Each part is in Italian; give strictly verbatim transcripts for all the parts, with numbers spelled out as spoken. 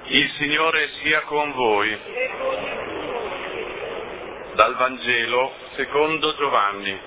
Il Signore sia con voi. Dal Vangelo secondo Giovanni.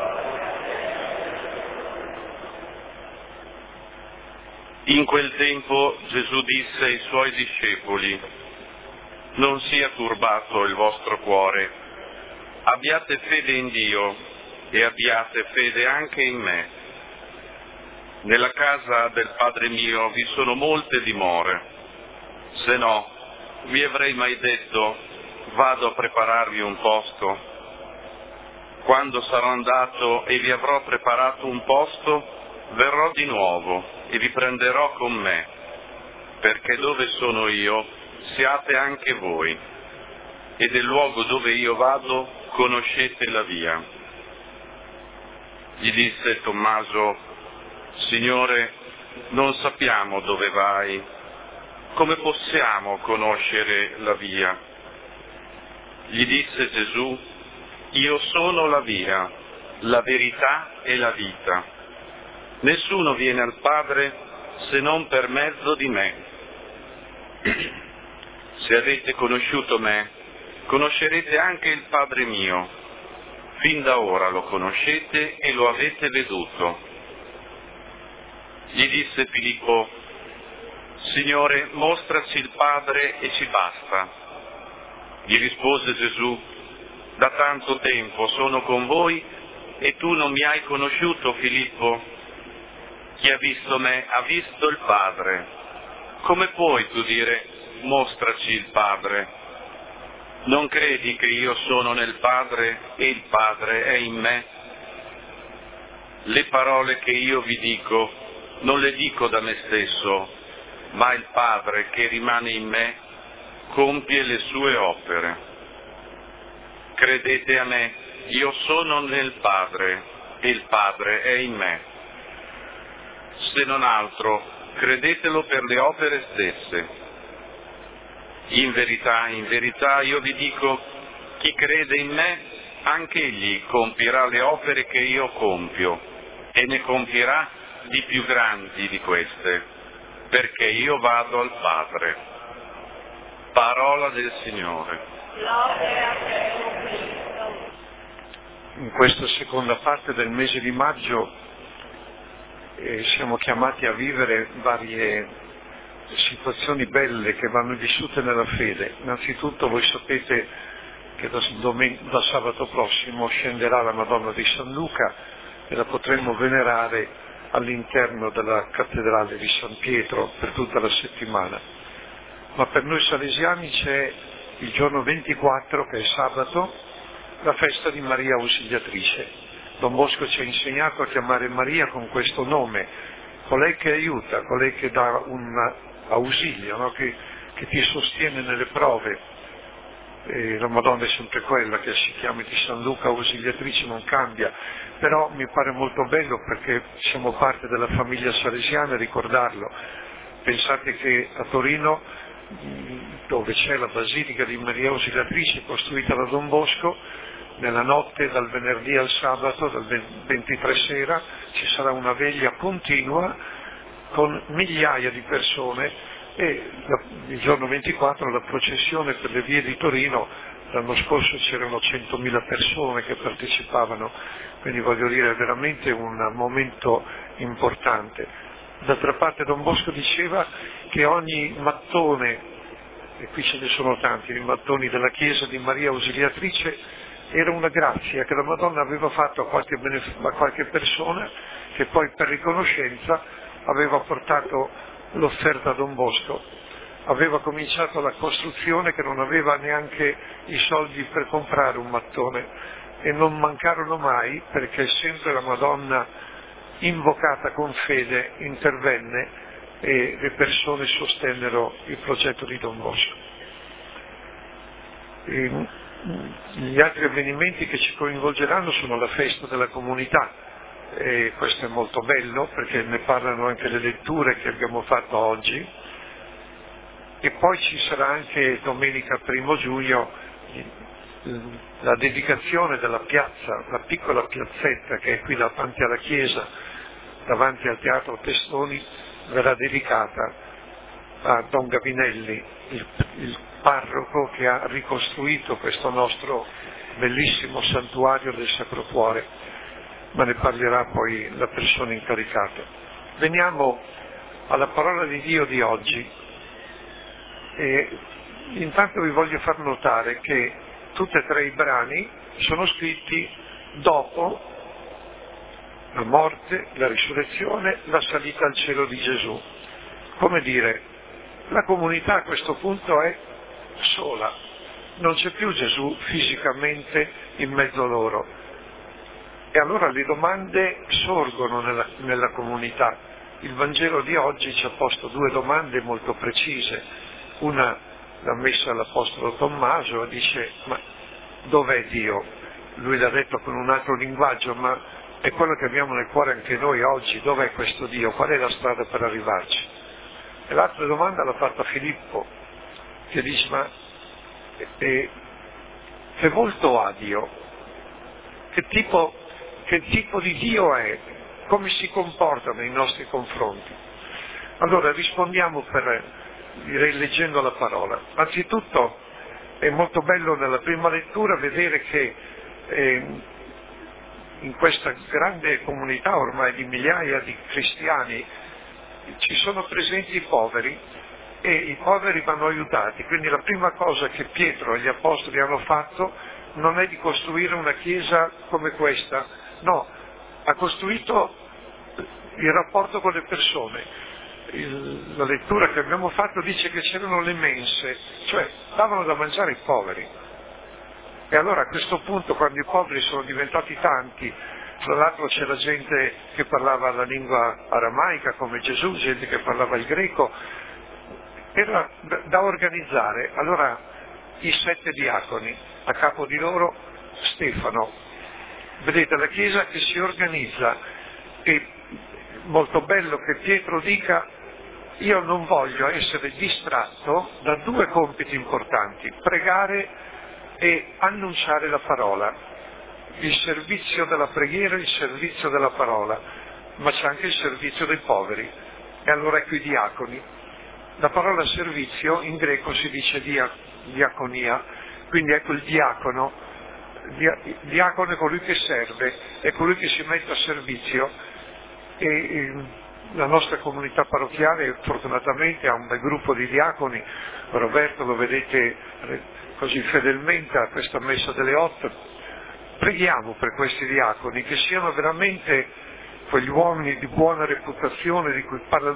In quel tempo Gesù disse ai suoi discepoli: non sia turbato il vostro cuore, abbiate fede in Dio e abbiate fede anche in me. Nella casa del Padre mio vi sono molte dimore. Se no, vi avrei mai detto: vado a prepararvi un posto. Quando sarò andato e vi avrò preparato un posto, verrò di nuovo e vi prenderò con me, perché dove sono io, siate anche voi, e del luogo dove io vado conoscete la via. Gli disse Tommaso: Signore, non sappiamo dove vai. Come possiamo conoscere la via? Gli disse Gesù: io sono la via, la verità e la vita. Nessuno viene al Padre se non per mezzo di me. Se avete conosciuto me, conoscerete anche il Padre mio. Fin da ora lo conoscete e lo avete veduto. Gli disse Filippo: Signore, mostraci il Padre e ci basta. Gli rispose Gesù: da tanto tempo sono con voi e tu non mi hai conosciuto, Filippo? Chi ha visto me ha visto il Padre. Come puoi tu dire: mostraci il Padre? Non credi che io sono nel Padre e il Padre è in me? Le parole che io vi dico non le dico da me stesso, ma il Padre che rimane in me compie le sue opere. Credete a me, io sono nel Padre e il Padre è in me. Se non altro, credetelo per le opere stesse. In verità, in verità io vi dico, chi crede in me, anche egli compierà le opere che io compio, e ne compierà di più grandi di queste, perché io vado al Padre. Parola del Signore. In questa seconda parte del mese di maggio eh, siamo chiamati a vivere varie situazioni belle che vanno vissute nella fede. Innanzitutto voi sapete che da, domen- da sabato prossimo scenderà la Madonna di San Luca e la potremo venerare all'interno della cattedrale di San Pietro per tutta la settimana. Ma per noi salesiani c'è il giorno ventiquattro, che è sabato, la festa di Maria Ausiliatrice. Don Bosco ci ha insegnato a chiamare Maria con questo nome, colei che aiuta, colei che dà un ausilio, no? che, che ti sostiene nelle prove. E la Madonna è sempre quella, che si chiami di San Luca Ausiliatrice non cambia, però mi pare molto bello perché siamo parte della famiglia salesiana ricordarlo. Pensate che a Torino, dove c'è la Basilica di Maria Ausiliatrice costruita da Don Bosco, nella notte dal venerdì al sabato, dal ventitré sera, ci sarà una veglia continua con migliaia di persone. E il giorno ventiquattro la processione per le vie di Torino, l'anno scorso c'erano centomila persone che partecipavano, quindi voglio dire è veramente un momento importante. D'altra parte Don Bosco diceva che ogni mattone, e qui ce ne sono tanti, i mattoni della chiesa di Maria Ausiliatrice, era una grazia che la Madonna aveva fatto a qualche, benef- a qualche persona che poi per riconoscenza aveva portato l'offerta a Don Bosco. Aveva cominciato la costruzione che non aveva neanche i soldi per comprare un mattone e non mancarono mai, perché sempre la Madonna invocata con fede intervenne e le persone sostennero il progetto di Don Bosco. E gli altri avvenimenti che ci coinvolgeranno sono la festa della comunità. E questo è molto bello perché ne parlano anche le letture che abbiamo fatto oggi, e poi ci sarà anche domenica primo giugno la dedicazione della piazza, la piccola piazzetta che è qui davanti alla chiesa, davanti al teatro Testoni, verrà dedicata a Don Gavinelli, il, il parroco che ha ricostruito questo nostro bellissimo santuario del Sacro Cuore, ma ne parlerà poi la persona incaricata. Veniamo alla parola di Dio di oggi e intanto vi voglio far notare che tutti e tre i brani sono scritti dopo la morte, la risurrezione, la salita al cielo di Gesù. Come dire, la comunità a questo punto è sola, non c'è più Gesù fisicamente in mezzo a loro. E allora le domande sorgono nella, nella comunità. Il Vangelo di oggi ci ha posto due domande molto precise. Una l'ha messa l'Apostolo Tommaso e dice: ma dov'è Dio? Lui l'ha detto con un altro linguaggio, ma è quello che abbiamo nel cuore anche noi oggi. Dov'è questo Dio? Qual è la strada per arrivarci? E l'altra domanda l'ha fatta Filippo, che dice: ma eh, che volto ha Dio? Che tipo, che tipo di Dio è? Come si comporta nei nostri confronti? Allora rispondiamo per, direi, leggendo la parola. Anzitutto è molto bello nella prima lettura vedere che eh, in questa grande comunità ormai di migliaia di cristiani ci sono presenti i poveri e i poveri vanno aiutati. Quindi la prima cosa che Pietro e gli apostoli hanno fatto non è di costruire una chiesa come questa, no, ha costruito il rapporto con le persone. Il, la lettura che abbiamo fatto dice che c'erano le mense, cioè davano da mangiare ai poveri. E allora a questo punto, quando i poveri sono diventati tanti, tra l'altro c'era gente che parlava la lingua aramaica come Gesù, gente che parlava il greco, era da organizzare. Allora i sette diaconi, a capo di loro Stefano. Vedete, la Chiesa che si organizza, e molto bello che Pietro dica: io non voglio essere distratto da due compiti importanti, pregare e annunciare la parola, il servizio della preghiera e il servizio della parola, ma c'è anche il servizio dei poveri. E allora ecco i diaconi. La parola servizio in greco si dice dia, diaconia, quindi ecco il diacono. Dia, diacono è colui che serve, è colui che si mette a servizio. E, e la nostra comunità parrocchiale fortunatamente ha un bel gruppo di diaconi. Roberto lo vedete così fedelmente a questa messa delle otto. Preghiamo per questi diaconi, che siano veramente quegli uomini di buona reputazione di cui parla,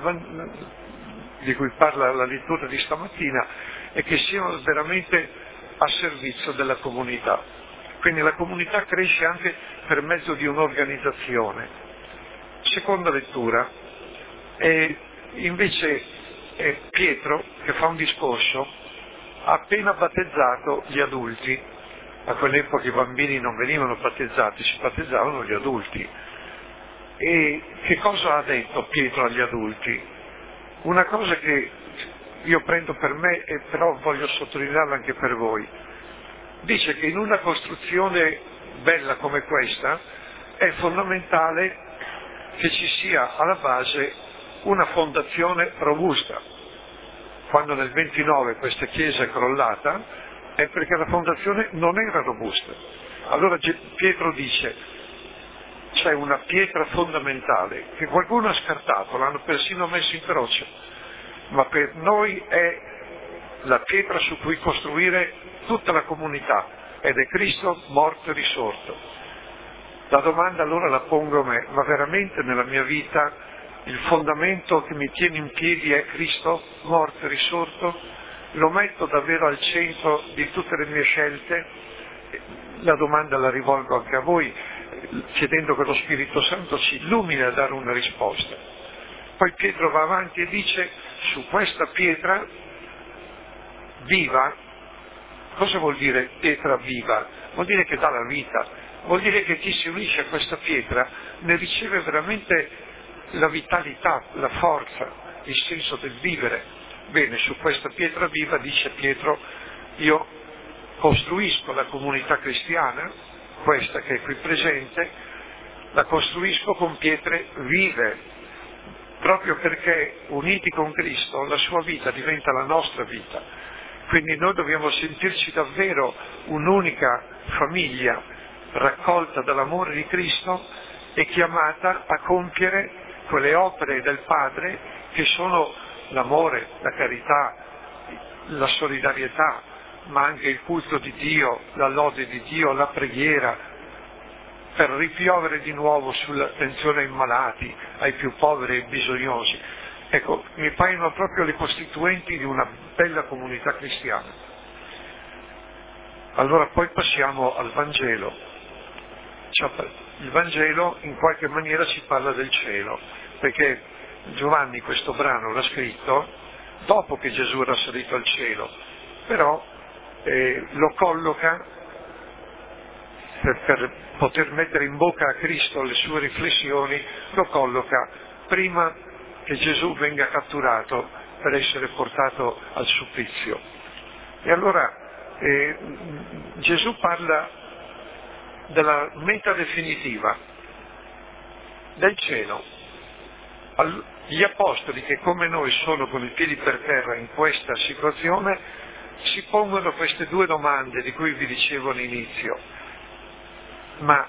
di cui parla la lettura di stamattina, e che siano veramente a servizio della comunità. Quindi la comunità cresce anche per mezzo di un'organizzazione. Seconda lettura, e invece è Pietro che fa un discorso. Ha appena battezzato gli adulti. A quell'epoca i bambini non venivano battezzati, si battezzavano gli adulti. E che cosa ha detto Pietro agli adulti? Una cosa che io prendo per me e però voglio sottolinearla anche per voi. Dice che in una costruzione bella come questa è fondamentale che ci sia alla base una fondazione robusta. Quando nel ventinove questa chiesa è crollata è perché la fondazione non era robusta. Allora Pietro dice: c'è una pietra fondamentale che qualcuno ha scartato, l'hanno persino messo in croce, ma per noi è la pietra su cui costruire tutta la comunità, ed è Cristo morto e risorto. La domanda allora la pongo a me: ma veramente nella mia vita il fondamento che mi tiene in piedi è Cristo morto e risorto? Lo metto davvero al centro di tutte le mie scelte? La domanda la rivolgo anche a voi, chiedendo che lo Spirito Santo ci illumini a dare una risposta. Poi Pietro va avanti e dice: su questa pietra viva. Cosa vuol dire pietra viva? Vuol dire che dà la vita, vuol dire che chi si unisce a questa pietra ne riceve veramente la vitalità, la forza, il senso del vivere. Bene, su questa pietra viva, dice Pietro, io costruisco la comunità cristiana, questa che è qui presente, la costruisco con pietre vive, proprio perché uniti con Cristo la sua vita diventa la nostra vita. Quindi noi dobbiamo sentirci davvero un'unica famiglia raccolta dall'amore di Cristo e chiamata a compiere quelle opere del Padre che sono l'amore, la carità, la solidarietà, ma anche il culto di Dio, la lode di Dio, la preghiera, per ripiovere di nuovo sull'attenzione ai malati, ai più poveri e ai bisognosi. Ecco, mi paiono proprio le costituenti di una bella comunità cristiana. Allora poi passiamo al Vangelo. Il Vangelo in qualche maniera ci parla del cielo, perché Giovanni questo brano l'ha scritto dopo che Gesù era salito al cielo, però eh, lo colloca per, per poter mettere in bocca a Cristo le sue riflessioni, lo colloca prima che Gesù venga catturato per essere portato al supplizio. E allora eh, Gesù parla della meta definitiva del cielo. Gli apostoli, che come noi sono con i piedi per terra in questa situazione, si pongono queste due domande di cui vi dicevo all'inizio. Ma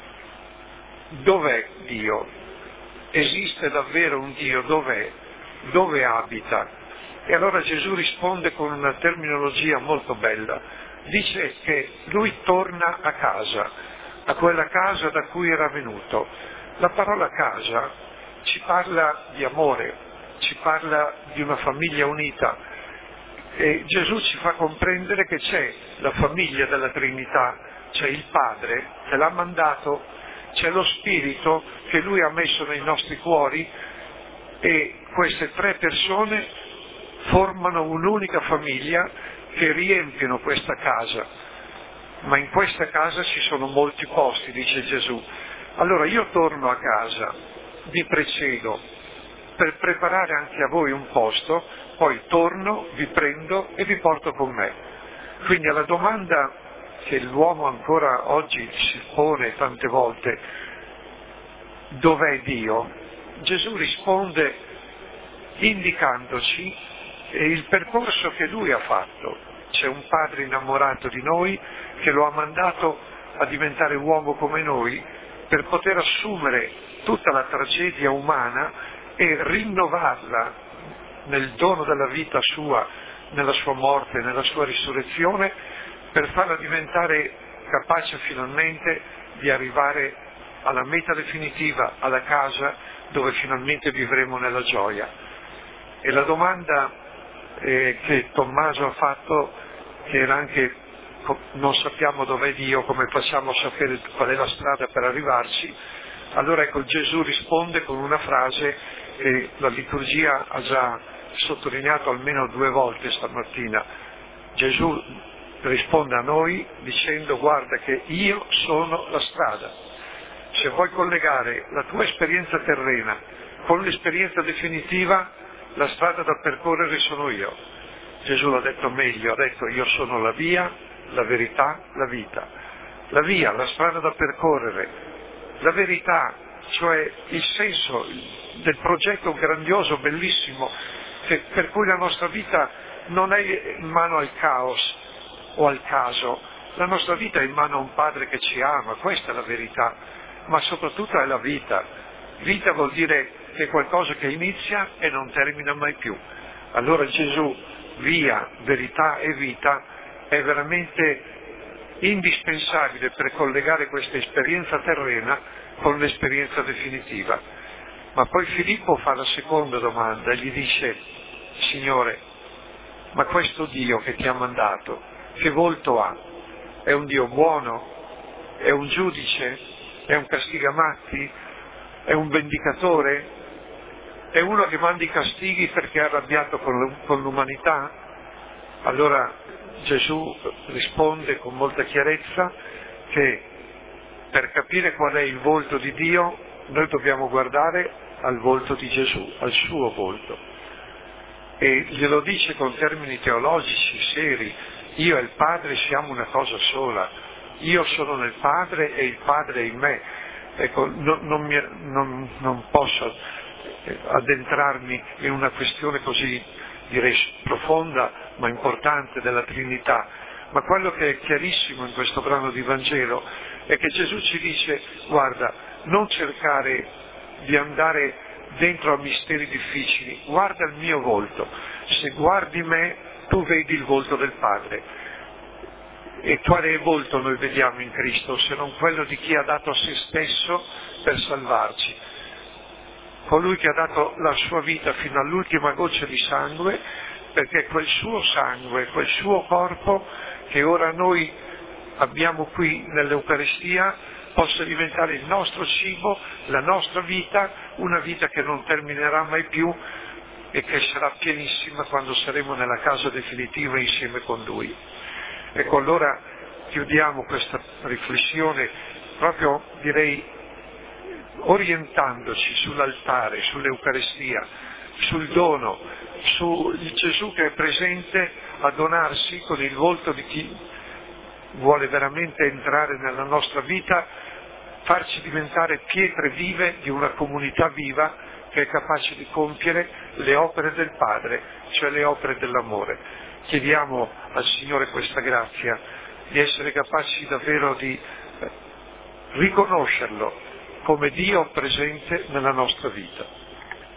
dov'è Dio? Esiste davvero un Dio? Dov'è? Dove abita? E allora Gesù risponde con una terminologia molto bella. Dice che lui torna a casa, a quella casa da cui era venuto. La parola casa ci parla di amore, ci parla di una famiglia unita. E Gesù ci fa comprendere che c'è la famiglia della Trinità, c'è il Padre che l'ha mandato, c'è lo Spirito che Lui ha messo nei nostri cuori e queste tre persone formano un'unica famiglia che riempiono questa casa. Ma in questa casa ci sono molti posti, dice Gesù. Allora io torno a casa, vi precedo per preparare anche a voi un posto, poi torno, vi prendo e vi porto con me. Quindi alla domanda che l'uomo ancora oggi si pone tante volte, dov'è Dio? Gesù risponde indicandoci il percorso che Lui ha fatto. C'è un Padre innamorato di noi che lo ha mandato a diventare uomo come noi per poter assumere tutta la tragedia umana e rinnovarla nel dono della vita sua, nella sua morte, nella sua risurrezione, per farla diventare capace finalmente di arrivare alla meta definitiva, alla casa dove finalmente vivremo nella gioia. E la domanda eh, che Tommaso ha fatto, che era anche non sappiamo dov'è Dio, come facciamo a sapere qual è la strada per arrivarci, allora ecco Gesù risponde con una frase che la liturgia ha già sottolineato almeno due volte stamattina. Gesù risponde a noi dicendo: guarda che io sono la strada. Se vuoi collegare la tua esperienza terrena con l'esperienza definitiva, la strada da percorrere sono io. Gesù l'ha detto meglio, ha detto: io sono la via, la verità, la vita. La via, la strada da percorrere, la verità, cioè il senso del progetto grandioso, bellissimo, che, per cui la nostra vita non è in mano al caos o al caso, la nostra vita è in mano a un Padre che ci ama, questa è la verità, ma soprattutto è la vita. Vita vuol dire che è qualcosa che inizia e non termina mai più. Allora Gesù, via, verità e vita, è veramente indispensabile per collegare questa esperienza terrena con l'esperienza definitiva. Ma poi Filippo fa la seconda domanda e gli dice: Signore, ma questo Dio che ti ha mandato, che volto ha? È un Dio buono? È un giudice? È un castigamatti? È un vendicatore? È uno che manda i castighi perché è arrabbiato con l'umanità? Allora Gesù risponde con molta chiarezza che per capire qual è il volto di Dio noi dobbiamo guardare al volto di Gesù, al suo volto. E glielo dice con termini teologici seri: io e il Padre siamo una cosa sola, io sono nel Padre e il Padre è in me. Ecco, non, non, mi, non, non posso addentrarmi in una questione così, direi, profonda ma importante della Trinità, ma quello che è chiarissimo in questo brano di Vangelo è che Gesù ci dice: guarda, non cercare di andare dentro a misteri difficili, guarda il mio volto, se guardi me tu vedi il volto del Padre. E quale volto noi vediamo in Cristo se non quello di chi ha dato a se stesso per salvarci? Colui che ha dato la sua vita fino all'ultima goccia di sangue, perché quel suo sangue, quel suo corpo che ora noi abbiamo qui nell'Eucaristia possa diventare il nostro cibo, la nostra vita, una vita che non terminerà mai più e che sarà pienissima quando saremo nella casa definitiva insieme con Lui. Ecco, allora chiudiamo questa riflessione proprio, direi, orientandoci sull'altare, sull'Eucaristia, sul dono, su Gesù che è presente a donarsi con il volto di chi vuole veramente entrare nella nostra vita, farci diventare pietre vive di una comunità viva che è capace di compiere le opere del Padre, cioè le opere dell'amore. Chiediamo al Signore questa grazia di essere capaci davvero di riconoscerlo come Dio presente nella nostra vita.